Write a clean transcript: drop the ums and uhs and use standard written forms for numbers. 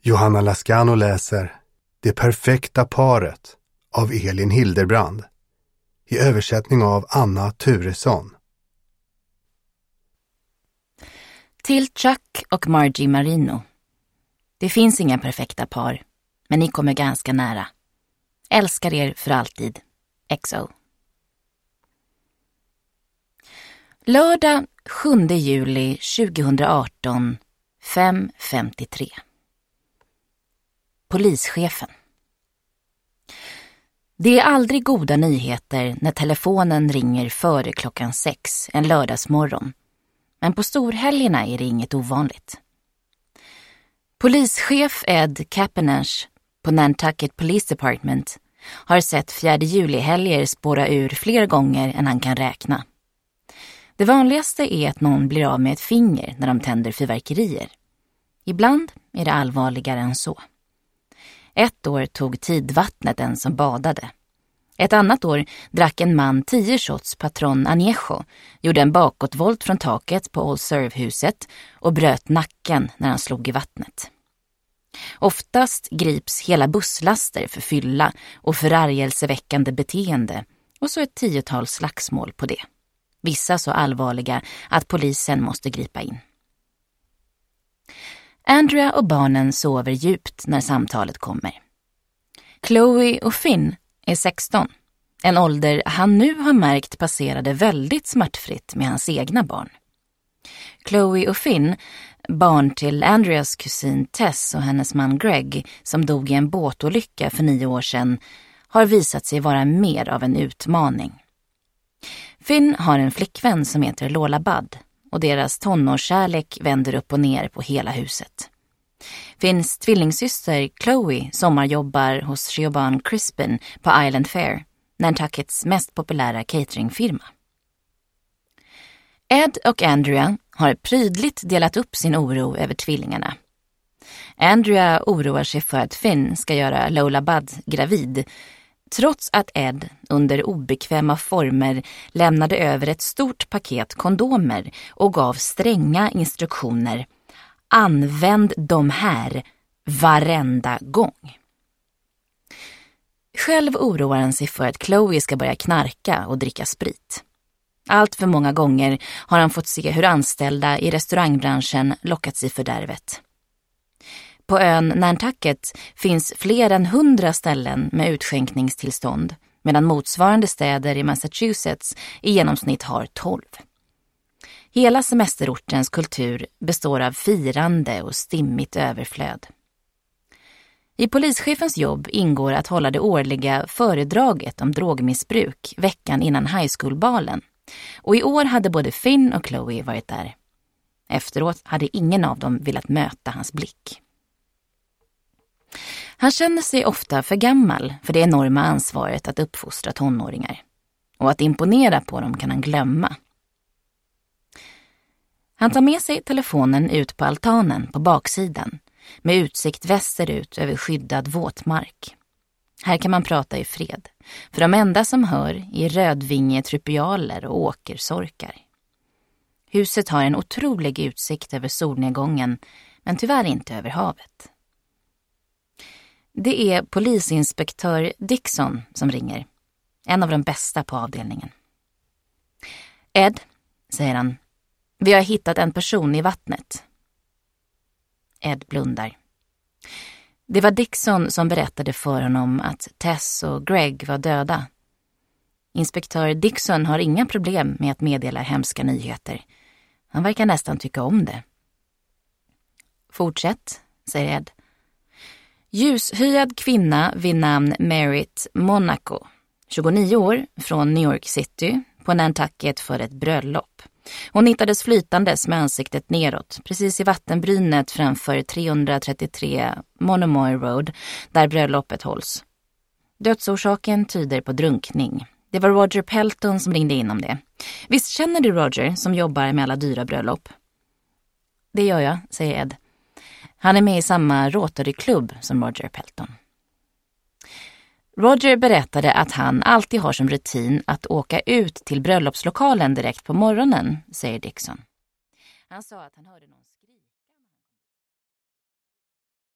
Johanna Lascano läser Det perfekta paret av Elin Hilderbrand i översättning av Anna Turesson. Till Chuck och Margie Marino. Det finns inga perfekta par, men ni kommer ganska nära. Älskar er för alltid. XO. Lördag 7 juli 2018 5:53. Polischefen. Det är aldrig goda nyheter när telefonen ringer före klockan 6 en lördagsmorgon. Men på storhelgerna är det inget ovanligt. Polischef Ed Kapenash på Nantucket Police Department har sett 4 juli-helger spåra ur fler gånger än han kan räkna. Det vanligaste är att någon blir av med ett finger när de tänder fyrverkerier. Ibland är det allvarligare än så. Ett år tog tidvattnet den som badade. Ett annat år drack en man 10 shots Patron Añejo, gjorde en bakåtvolt från taket på Old Serve-huset och bröt nacken när han slog i vattnet. Oftast grips hela busslaster för fylla och förargelseväckande beteende och så ett 10-tal slagsmål på det. Vissa så allvarliga att polisen måste gripa in. Andrea och barnen sover djupt när samtalet kommer. Chloe och Finn är 16, en ålder han nu har märkt passerade väldigt smärtfritt med hans egna barn. Chloe och Finn, barn till Andreas kusin Tess och hennes man Greg som dog i en båtolycka för 9 år sedan, har visat sig vara mer av en utmaning. Finn har en flickvän som heter Lola Budd och deras tonårskärlek vänder upp och ner på hela huset. Finns tvillingsyster Chloe sommarjobbar hos Siobhan Crispin på Island Fair, Nantuckets mest populära cateringfirma. Ed och Andrea har prydligt delat upp sin oro över tvillingarna. Andrea oroar sig för att Finn ska göra Lola Budd gravid, trots att Ed under obekväma former lämnade över ett stort paket kondomer och gav stränga instruktioner. Använd de här varenda gång. Själv oroar han sig för att Chloe ska börja knarka och dricka sprit. Allt för många gånger har han fått se hur anställda i restaurangbranschen lockats i fördärvet. På ön Nantucket finns fler än 100 ställen med utskänkningstillstånd, medan motsvarande städer i Massachusetts i genomsnitt har 12. Hela semesterortens kultur består av firande och stimmigt överflöd. I polischefens jobb ingår att hålla det årliga föredraget om drogmissbruk veckan innan high school-balen. Och i år hade både Finn och Chloe varit där. Efteråt hade ingen av dem velat möta hans blick. Han känner sig ofta för gammal för det enorma ansvaret att uppfostra tonåringar. Och att imponera på dem kan han glömma. Han tar med sig telefonen ut på altanen på baksidan med utsikt västerut över skyddad våtmark. Här kan man prata i fred, för de enda som hör är rödvingetrupialer och åkersorkar. Huset har en otrolig utsikt över solnedgången, men tyvärr inte över havet. Det är polisinspektör Dixon som ringer, en av de bästa på avdelningen. Ed, säger han, vi har hittat en person i vattnet. Ed blundar. Det var Dixon som berättade för honom att Tess och Greg var döda. Inspektör Dixon har inga problem med att meddela hemska nyheter. Han verkar nästan tycka om det. Fortsätt, säger Ed. Ljushyad kvinna vid namn Merit Monaco, 29 år, från New York City, på Nantucket för ett bröllop. Hon hittades flytandes med ansiktet neråt, precis i vattenbrynet framför 333 Monomoy Road, där bröllopet hålls. Dödsorsaken tyder på drunkning. Det var Roger Pelton som ringde in om det. Visst känner du Roger som jobbar med alla dyra bröllop? Det gör jag, säger Ed. Han är med i samma Rotary-klubb som Roger Pelton. Roger berättade att han alltid har som rutin att åka ut till bröllopslokalen direkt på morgonen, säger Dixon. Han sa att han hörde någon